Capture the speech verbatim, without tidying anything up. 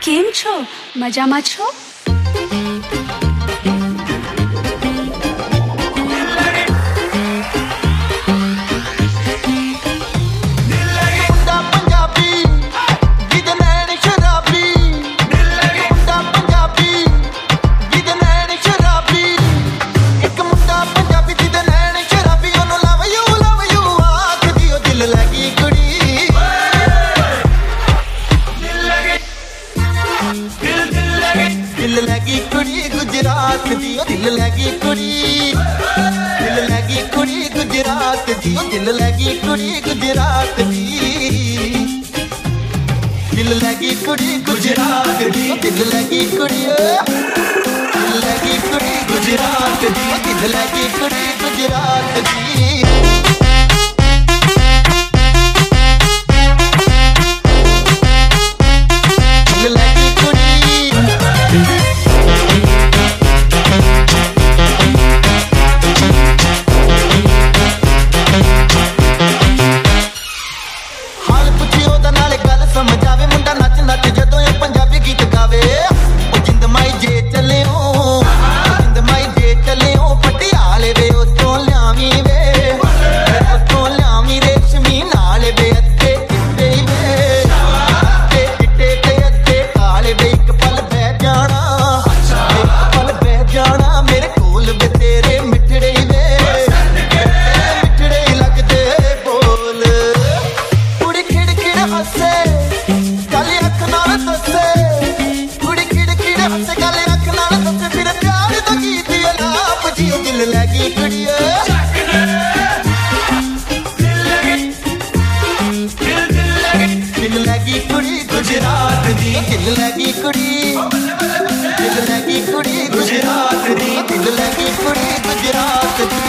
કેમ છો? મજામાં છો? दिल लगी कुड़ी गुजरात दी, दिल लगी कुड़ी, दिल लगी कुड़ी गुजरात दी, दिल लगी कुड़ी गुजरात दी, दिल लगी कुड़ी गुजरात दी, दिल लगी कुड़ी, दिल लगी कुड़ी गुजरात दी, दिल लगी कुड़ी गुजरात दी। दिल लगी कुड़ी, दिल लगी कुड़ी गुजरात दी, दिल लगी कुड़ी, दिल लगी कुड़ी गुजरात दी, दिल लगी कुड़ी गुजरात दी।